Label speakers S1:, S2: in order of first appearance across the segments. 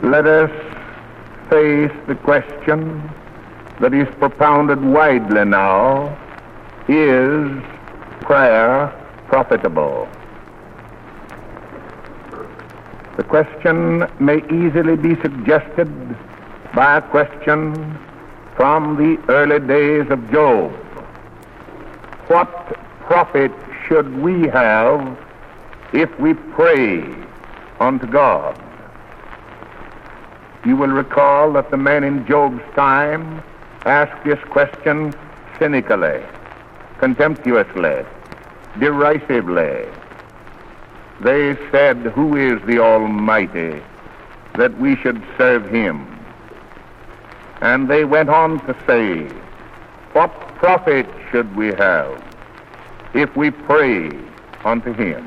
S1: Let us face the question that is propounded widely now: is prayer profitable? The question may easily be suggested by a question from the early days of Job. What profit should we have if we pray unto God? You will recall that the men in Job's time asked this question cynically, contemptuously, derisively. They said, "Who is the Almighty that we should serve him?" And they went on to say, "What profit should we have if we pray unto him?"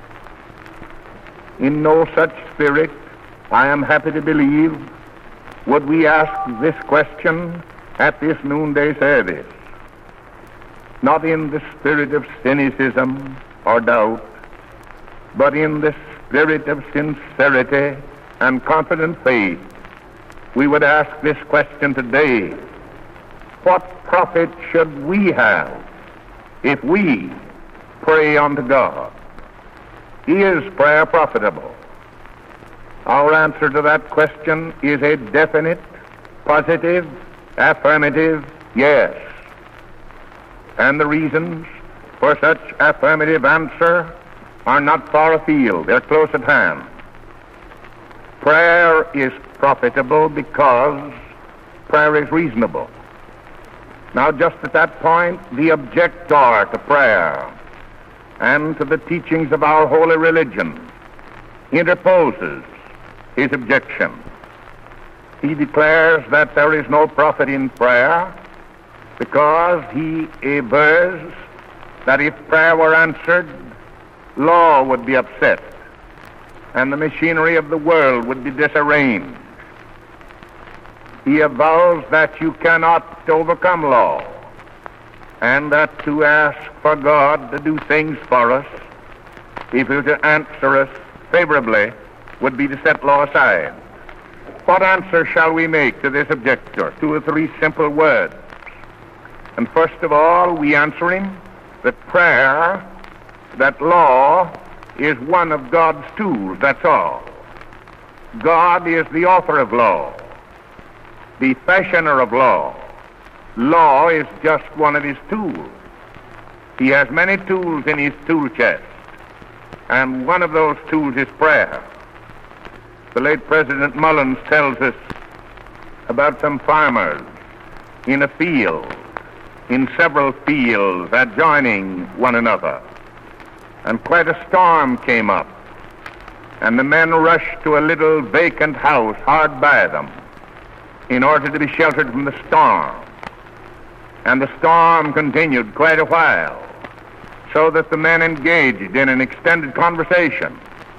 S1: In no such spirit, I am happy to believe, would we ask this question at this noonday service. Not in the spirit of cynicism or doubt, but in the spirit of sincerity and confident faith, we would ask this question today: what profit should we have if we pray unto God? Is prayer profitable? Our answer to that question is a definite, positive, affirmative yes. And the reasons for such affirmative answer are not far afield, they're close at hand. Prayer is profitable because prayer is reasonable. Now, just at that point, the objector to prayer and to the teachings of our holy religion interposes his objection. He declares that there is no profit in prayer because he avers that if prayer were answered, law would be upset and the machinery of the world would be disarranged. He avows that you cannot overcome law and that to ask for God to do things for us, if he were to answer us favorably, would be to set law aside. What answer shall we make to this objector? 2 or 3 simple words. And first of all, we answer him that prayer, that law, is one of God's tools, that's all. God is the author of law, the fashioner of law. Law is just one of his tools. He has many tools in his tool chest, and one of those tools is prayer. The late President Mullins tells us about some farmers in a field, in several fields adjoining one another. And quite a storm came up, and the men rushed to a little vacant house hard by them in order to be sheltered from the storm. And the storm continued quite a while, so that the men engaged in an extended conversation,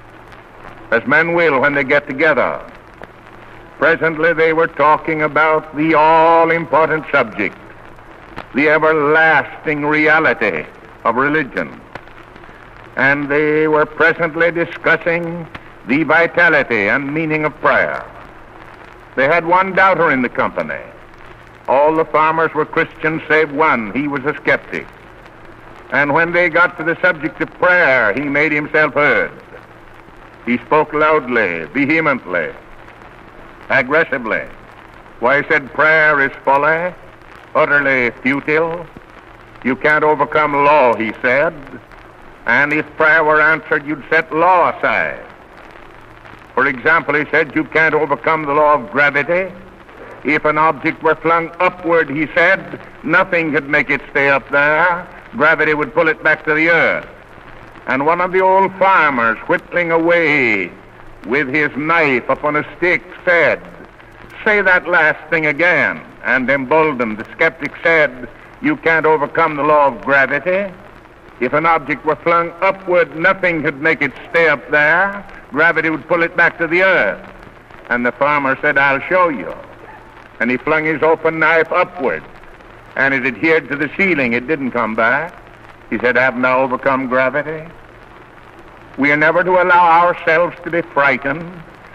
S1: as men will when they get together. Presently they were talking about the all-important subject, the everlasting reality of religion. And they were presently discussing the vitality and meaning of prayer. They had one doubter in the company. All the farmers were Christians save one. He was a skeptic. And when they got to the subject of prayer, he made himself heard. He spoke loudly, vehemently, aggressively. Why, he said, prayer is folly, utterly futile. You can't overcome law, he said. And if prayer were answered, you'd set law aside. For example, he said, you can't overcome the law of gravity. If an object were flung upward, he said, nothing could make it stay up there. Gravity would pull it back to the earth. And one of the old farmers, whittling away with his knife upon a stick, said, say that last thing again. And emboldened, the skeptic said, you can't overcome the law of gravity. If an object were flung upward, nothing could make it stay up there. Gravity would pull it back to the earth. And the farmer said, I'll show you. And he flung his open knife upward, and it adhered to the ceiling. It didn't come back. He said, haven't I overcome gravity? We are never to allow ourselves to be frightened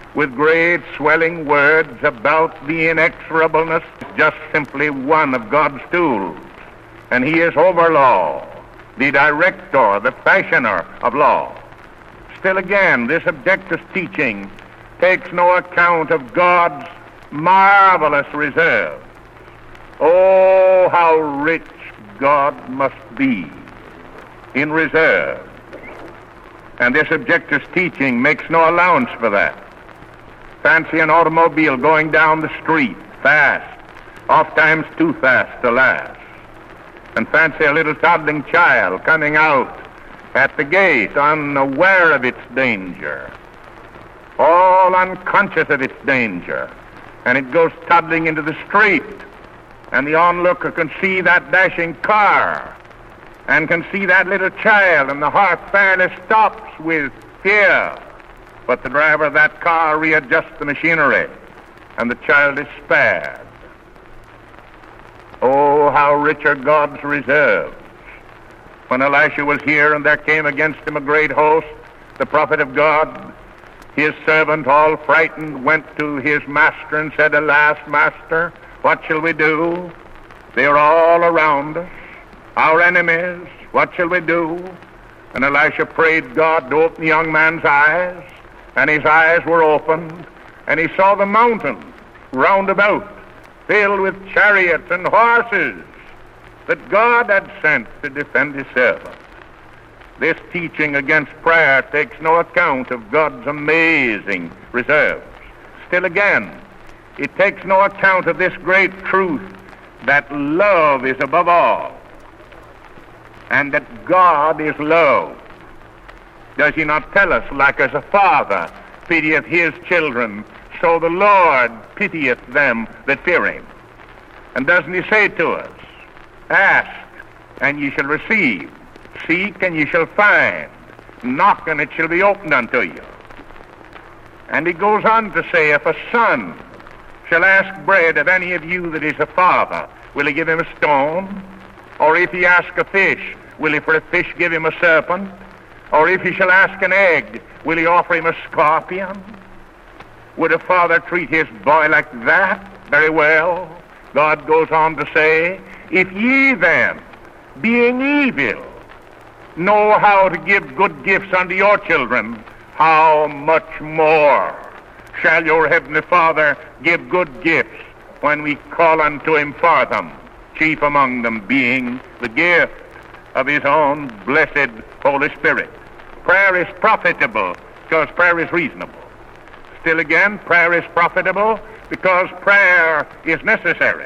S1: with great swelling words about the inexorableness, just simply one of God's tools. And he is over law, the director, the fashioner of law. Still again, this objective teaching takes no account of God's marvelous reserve. Oh, how rich God must be in reserve. And this objective teaching makes no allowance for that. Fancy an automobile going down the street fast, oftentimes too fast to last. And fancy a little toddling child coming out at the gate unaware of its danger, all unconscious of its danger, and it goes toddling into the street, and the onlooker can see that dashing car and can see that little child, and the heart fairly stops with fear. But the driver of that car readjusts the machinery, and the child is spared. Oh, how rich are God's reserves. When Elisha was here and there came against him a great host, the prophet of God, his servant, all frightened, went to his master and said, "Alas, master, what shall we do? They are all around us, our enemies. What shall we do?" And Elisha prayed God to open the young man's eyes, and his eyes were opened, and he saw the mountains round about, filled with chariots and horses that God had sent to defend his servant. This teaching against prayer takes no account of God's amazing reserves. Still again, it takes no account of this great truth that love is above all, and that God is love. Does he not tell us, like as a father pitieth his children, so the Lord pitieth them that fear him? And doesn't he say to us, "Ask, and ye shall receive. Seek, and ye shall find. Knock, and it shall be opened unto you"? And he goes on to say, "If a son shall ask bread of any of you that is a father, will he give him a stone? Or if he ask a fish, will he for a fish give him a serpent? Or if he shall ask an egg, will he offer him a scorpion? Would a father treat his boy like that? Very well." God goes on to say, "If ye then, being evil, know how to give good gifts unto your children, how much more shall your heavenly Father give good gifts when we call unto him for them, chief among them being the gift of his own blessed Holy Spirit." Prayer is profitable because prayer is reasonable. Still again, prayer is profitable because prayer is necessary.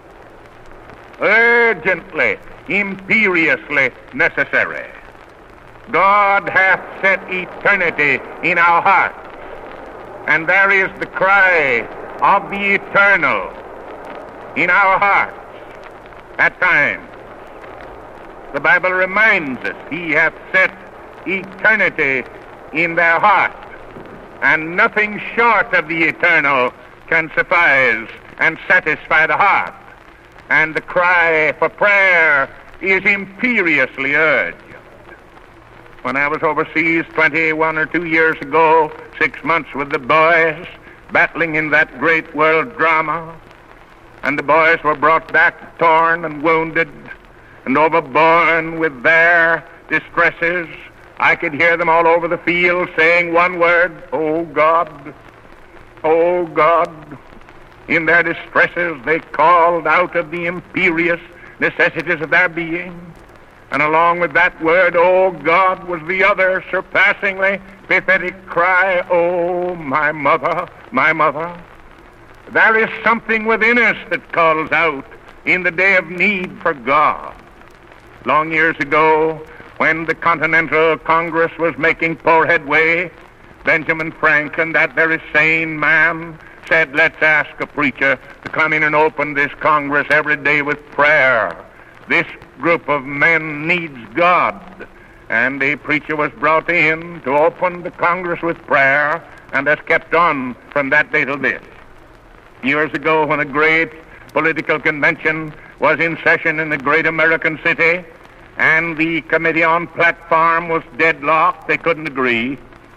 S1: Urgently, imperiously necessary. God hath set eternity in our hearts, and there is the cry of the eternal in our hearts at times. The Bible reminds us, he hath set eternity in their heart, and nothing short of the eternal can suffice and satisfy the heart. And the cry for prayer is imperiously urged. When I was overseas 21 or 2 years ago, 6 months with the boys, battling in that great world drama, and the boys were brought back torn and wounded and overborne with their distresses, I could hear them all over the field saying one word, "Oh God, oh God." In their distresses they called out of the imperious necessities of their being. And along with that word, "Oh God," was the other surpassingly pathetic cry, "Oh my mother, my mother." There is something within us that calls out in the day of need for God. Long years ago, when the Continental Congress was making poor headway, Benjamin Franklin, that very sane man, said, "Let's ask a preacher to come in and open this Congress every day with prayer. This group of men needs God." And a preacher was brought in to open the Congress with prayer, and has kept on from that day till this. Years ago, when a great political convention was in session in a great American city, and the committee on platform was deadlocked, they couldn't agree.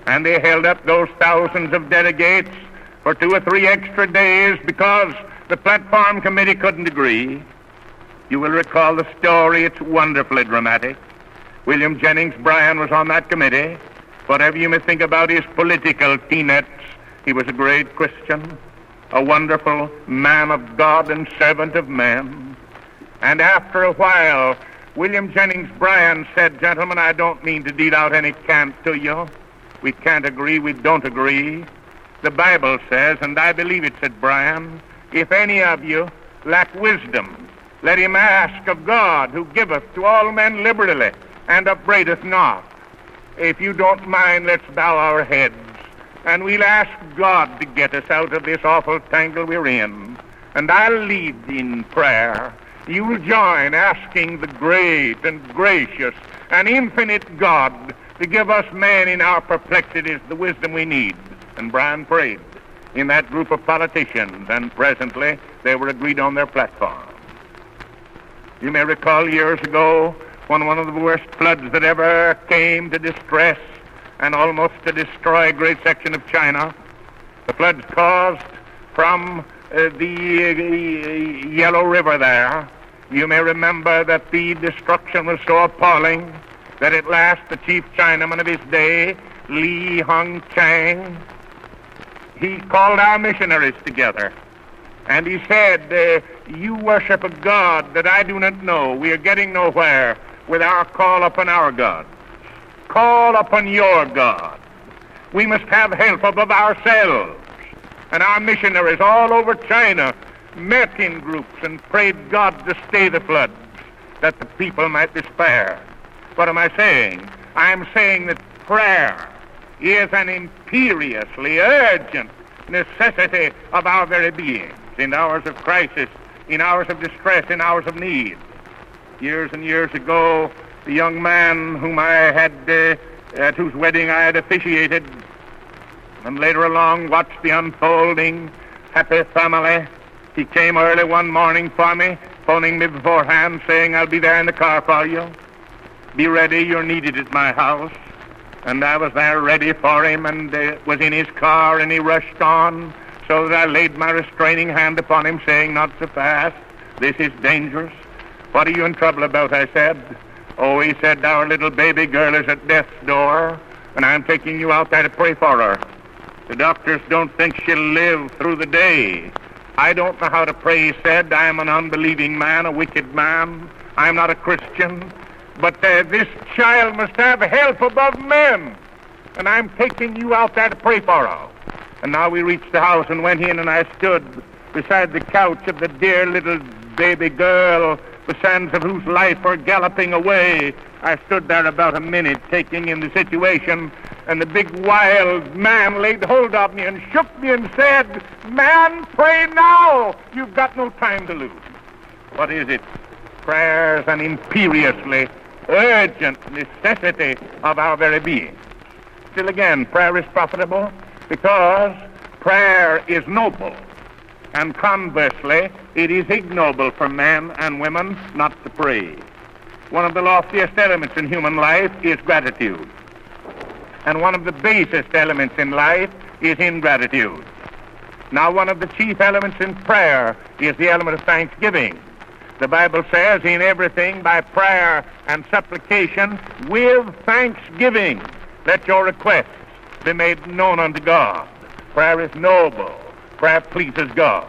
S1: And they held up those thousands of delegates for 2 or 3 extra days because the platform committee couldn't agree. You will recall the story. It's wonderfully dramatic. William Jennings Bryan was on that committee. Whatever you may think about his political tenets, he was a great Christian, a wonderful man of God and servant of men. And after a while, William Jennings Bryan said, "Gentlemen, I don't mean to deal out any cant to you. We can't agree, we don't agree. The Bible says, and I believe it," said Bryan, "if any of you lack wisdom, let him ask of God, who giveth to all men liberally and upbraideth not. If you don't mind, let's bow our heads, and we'll ask God to get us out of this awful tangle we're in. And I'll lead in prayer. You'll join asking the great and gracious and infinite God to give us men in our perplexities the wisdom we need." And Bryan prayed in that group of politicians, and presently they were agreed on their platform. You may recall years ago when one of the worst floods that ever came to distress and almost to destroy a great section of China, the floods caused from the Yellow River there. You may remember that the destruction was so appalling that at last the chief Chinaman of his day, Li Hung Chang, he called our missionaries together, and he said, "You worship a God that I do not know. We are getting nowhere with our call upon our God. Call upon your God. We must have help above ourselves." And our missionaries all over China met in groups and prayed God to stay the floods, that the people might be spared. What am I saying? I'm saying that prayer is an imperiously urgent necessity of our very beings in hours of crisis, in hours of distress, in hours of need. Years and years ago, the young man whom I had, at whose wedding I had officiated, and later along watched the unfolding happy family, he came early one morning for me, phoning me beforehand, saying, "I'll be there in the car for you. Be ready, you're needed at my house." And I was there ready for him, and was in his car, and he rushed on, so that I laid my restraining hand upon him, saying, "Not so fast. This is dangerous." "What are you in trouble about?" I said. "Oh," he said, "our little baby girl is at death's door, and I'm taking you out there to pray for her. The doctors don't think she'll live through the day." "I don't know how to pray," he said. "I am an unbelieving man, a wicked man. I am not a Christian. But this child must have help above men, and I'm taking you out there to pray for her." And now we reached the house and went in, and I stood beside the couch of the dear little baby girl, the sands of whose life were galloping away. I stood there about a minute, taking in the situation, and the big wild man laid hold of me and shook me and said, "Man, pray now. You've got no time to lose." What is it? Prayer's an imperiously urgent necessity of our very being. Still again, prayer is profitable because prayer is noble, and conversely, it is ignoble for men and women not to pray. One of the loftiest elements in human life is gratitude, and one of the basest elements in life is ingratitude. Now, one of the chief elements in prayer is the element of thanksgiving. The Bible says, "In everything by prayer and supplication with thanksgiving, let your requests be made known unto God." Prayer is noble. Prayer pleases God.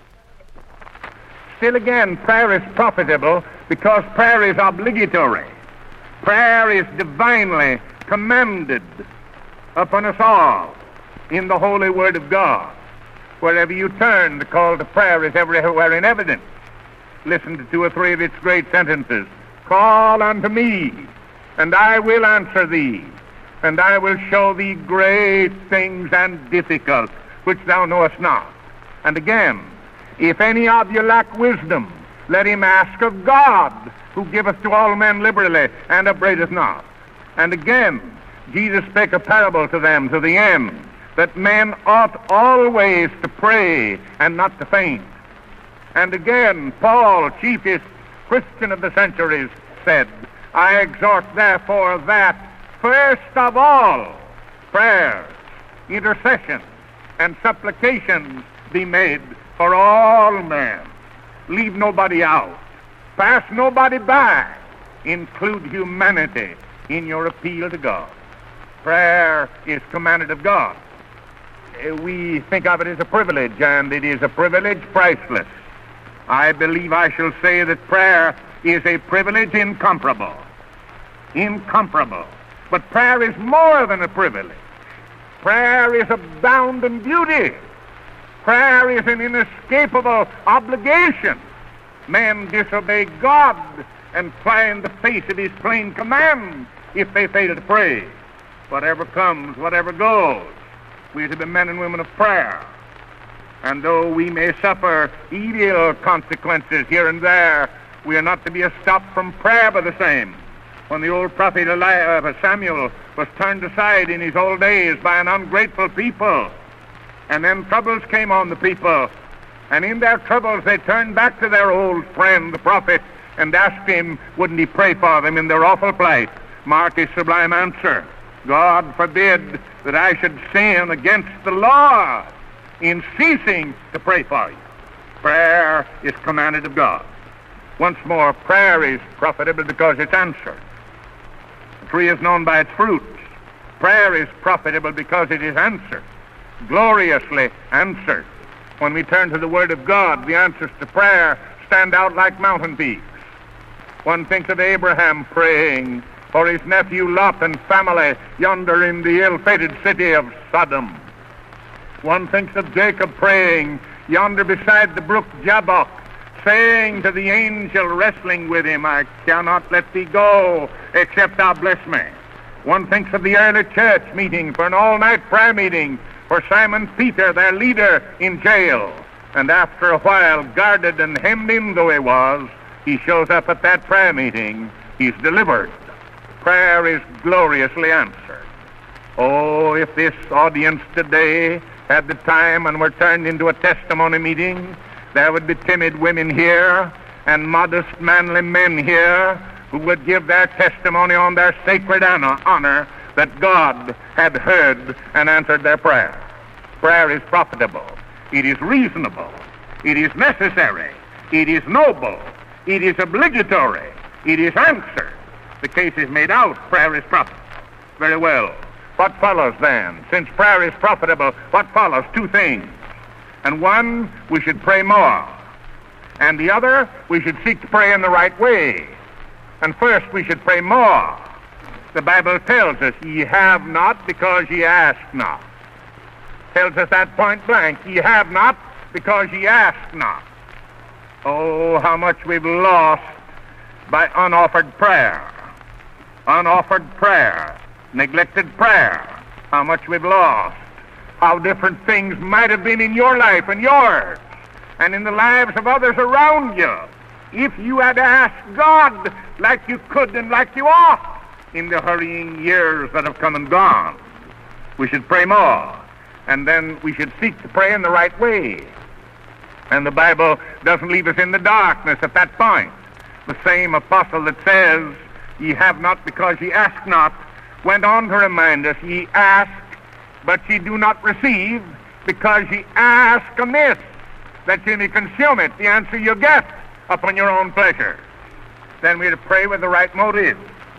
S1: Still again, prayer is profitable because prayer is obligatory. Prayer is divinely commanded upon us all in the holy word of God. Wherever you turn, the call to prayer is everywhere in evidence. Listen to 2 or 3 of its great sentences. "Call unto me, and I will answer thee, and I will show thee great things and difficult, which thou knowest not." And again, "If any of you lack wisdom, let him ask of God, who giveth to all men liberally, and upbraideth not." And again, Jesus spake a parable to them to the end, that men ought always to pray and not to faint. And again, Paul, chiefest Christian of the centuries, said, "I exhort therefore that, first of all, prayers, intercessions, and supplications be made for all men. Leave nobody out. Pass nobody by. Include humanity in your appeal to God. Prayer is commanded of God. We think of it as a privilege, and it is a privilege priceless. I believe I shall say that prayer is a privilege incomparable. Incomparable. But prayer is more than a privilege. Prayer is a bounden beauty. Prayer is an inescapable obligation. Men disobey God and fly in the face of his plain command if they fail to pray. Whatever comes, whatever goes, we are to be men and women of prayer. And though we may suffer evil consequences here and there, we are not to be stopped from prayer by the same. When the old prophet Samuel was turned aside in his old days by an ungrateful people, and then troubles came on the people, and in their troubles they turned back to their old friend, the prophet, and asked him, wouldn't he pray for them in their awful plight? Mark his sublime answer: God forbid that I should sin against the Lord in ceasing to pray for you. Prayer is commanded of God. Once more, prayer is profitable because it's answered. The tree is known by its fruits. Prayer is profitable because it is answered, gloriously answered. When we turn to the Word of God, the answers to prayer stand out like mountain peaks. One thinks of Abraham praying for his nephew Lot and family yonder in the ill-fated city of Sodom. One thinks of Jacob praying yonder beside the brook Jabbok, saying to the angel wrestling with him, I cannot let thee go except thou bless me. One thinks of the early church meeting for an all-night prayer meeting for Simon Peter, their leader, in jail. And after a while, guarded and hemmed in though he was, he shows up at that prayer meeting. He's delivered. Prayer is gloriously answered. Oh, if this audience today had the time and were turned into a testimony meeting, there would be timid women here and modest manly men here who would give their testimony on their sacred honor that God had heard and answered their prayer. Prayer is profitable. It is reasonable. It is necessary. It is noble. It is obligatory. It is answered. The case is made out. Prayer is profitable. Very well. What follows then? Since prayer is profitable, what follows? Two things. And one, we should pray more. And the other, we should seek to pray in the right way. And first, we should pray more. The Bible tells us, ye have not because ye ask not. Tells us that point blank. Ye have not because ye ask not. Oh, how much we've lost by unoffered prayer. Unoffered prayer. Neglected prayer. How much we've lost. How different things might have been in your life and yours and in the lives of others around you if you had asked God like you could and like you ought in the hurrying years that have come and gone. We should pray more, and then we should seek to pray in the right way. And the Bible doesn't leave us in the darkness at that point. The same apostle that says, ye have not because ye ask not, went on to remind us, ye ask, but ye do not receive, because ye ask amiss, that ye may consume it, the answer you get, upon your own pleasure. Then we are to pray with the right motive.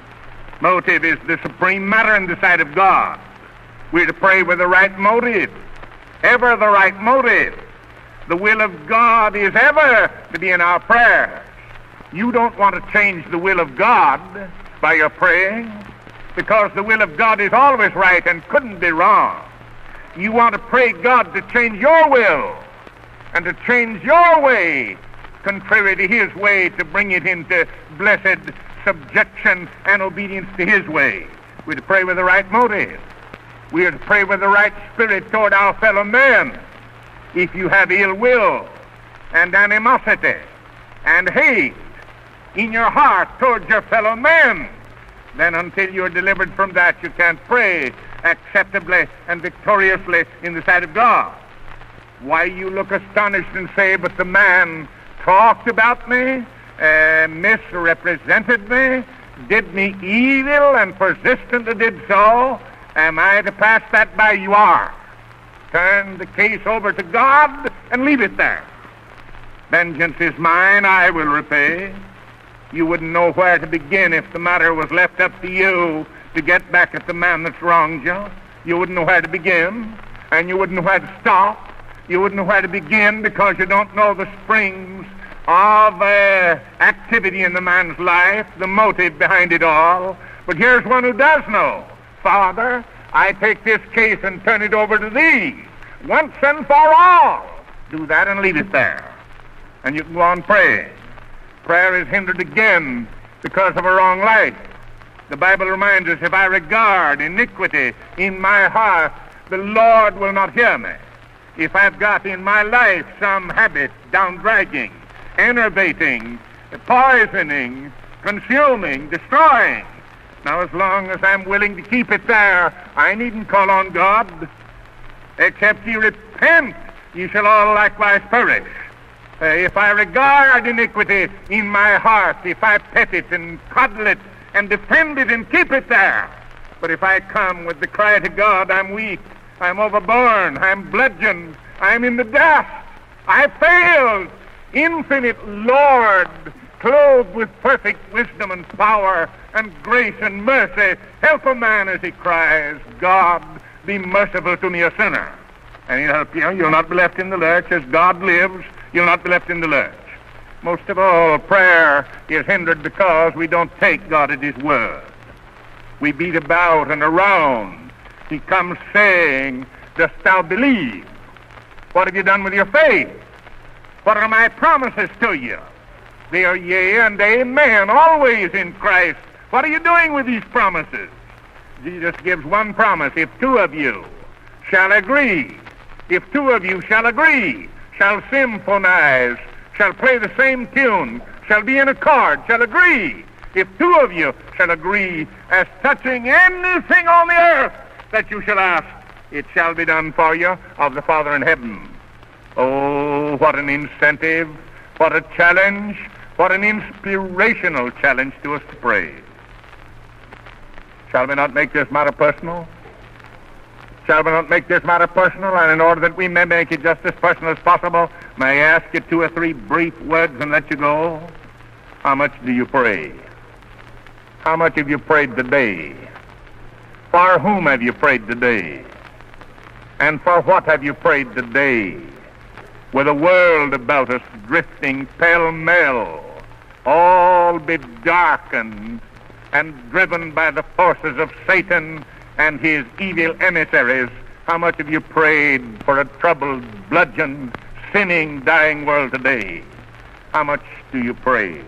S1: Motive is the supreme matter in the sight of God. We are to pray with the right motive, ever the right motive. The will of God is ever to be in our prayers. You don't want to change the will of God by your praying, because the will of God is always right and couldn't be wrong. You want to pray God to change your will and to change your way contrary to his way, to bring it into blessed subjection and obedience to his way. We're to pray with the right motive. We are to pray with the right spirit toward our fellow men. If you have ill will and animosity and hate in your heart towards your fellow men, then until you're delivered from that, you can't pray acceptably and victoriously in the sight of God. Why you look astonished and say, but the man talked about me, misrepresented me, did me evil and persistently did so, Am I to pass that by? You are. Turn the case over to God and leave it there. Vengeance is mine, I will repay. You wouldn't know where to begin if the matter was left up to you to get back at the man that's wronged you. You wouldn't know where to begin, and you wouldn't know where to stop. You wouldn't know where to begin because you don't know the springs of activity in the man's life, the motive behind it all. But here's one who does know. Father, I take this case and turn it over to thee once and for all. Do that and leave it there. And you can go on praying. Prayer is hindered again because of a wrong life. The Bible reminds us, if I regard iniquity in my heart, the Lord will not hear me. If I've got in my life some habit, down-dragging, enervating, poisoning, consuming, destroying, now as long as I'm willing to keep it there, I needn't call on God. Except ye repent, ye shall all likewise perish. If I regard iniquity in my heart, if I pet it and coddle it and defend it and keep it there, but if I come with the cry to God, I'm weak, I'm overborne, I'm bludgeoned, I'm in the dust, I failed. Infinite Lord, clothed with perfect wisdom and power and grace and mercy, help a man as he cries, God, be merciful to me, a sinner. And he'll help you. You'll not be left in the lurch. As God lives, you'll not be left in the lurch. Most of all, prayer is hindered because we don't take God at his word. We beat about and around. He comes saying, dost thou believe? What have you done with your faith? What are my promises to you? They are yea and amen, always in Christ. What are you doing with these promises? Jesus gives one promise. If two of you shall agree, if two of you shall agree, shall symphonize, shall play the same tune, shall be in accord, shall agree, if two of you shall agree as touching anything on the earth that you shall ask, it shall be done for you of the Father in heaven. Oh, what an incentive, what a challenge, what an inspirational challenge to us to pray. Shall we not make this matter personal? Shall we not make this matter personal? And in order that we may make it just as personal as possible, may I ask you 2 or 3 brief words and let you go? How much do you pray? How much have you prayed today? For whom have you prayed today? And for what have you prayed today? With the world about us drifting pell-mell, all bedarkened and driven by the forces of Satan and his evil emissaries, how much have you prayed for a troubled, bludgeoned, sinning, dying world today? How much do you pray?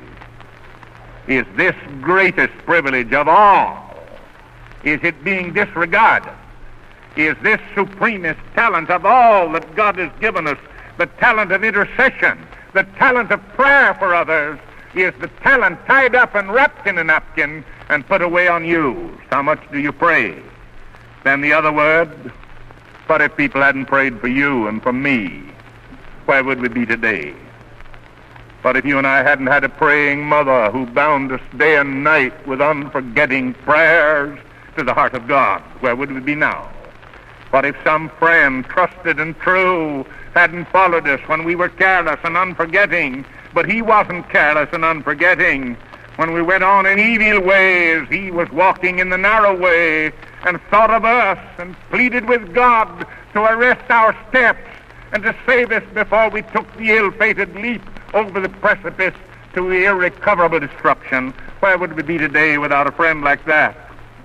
S1: Is this greatest privilege of all? Is it being disregarded? Is this supremest talent of all that God has given us, the talent of intercession, the talent of prayer for others, is the talent tied up and wrapped in a napkin and put away unused? How much do you pray? Then the other word, what if people hadn't prayed for you and for me? Where would we be today? What if you and I hadn't had a praying mother who bound us day and night with unforgetting prayers to the heart of God? Where would we be now? What if some friend, trusted and true, hadn't followed us when we were careless and unforgetting, but he wasn't careless and unforgetting? When we went on in evil ways, he was walking in the narrow way and thought of us and pleaded with God to arrest our steps and to save us before we took the ill-fated leap over the precipice to irrecoverable destruction. Where would we be today without a friend like that?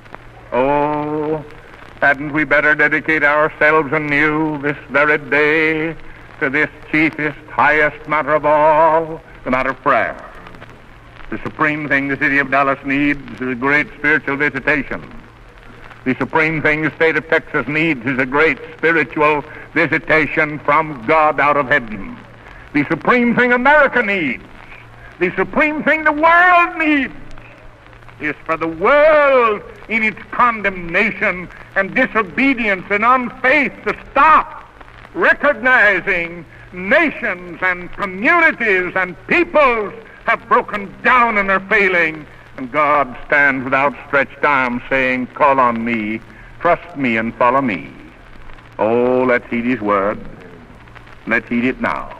S1: Oh, hadn't we better dedicate ourselves anew this very day to this chiefest, highest matter of all, the matter of prayer? The supreme thing the city of Dallas needs is a great spiritual visitation. The supreme thing the state of Texas needs is a great spiritual visitation from God out of heaven. The supreme thing America needs, the supreme thing the world needs, is for the world in its condemnation and disobedience and unfaith to stop, recognizing nations and communities and peoples have broken down and are failing, and God stands with outstretched arms saying, call on me, Trust me and follow me. Oh, let's heed his word. Let's heed it now.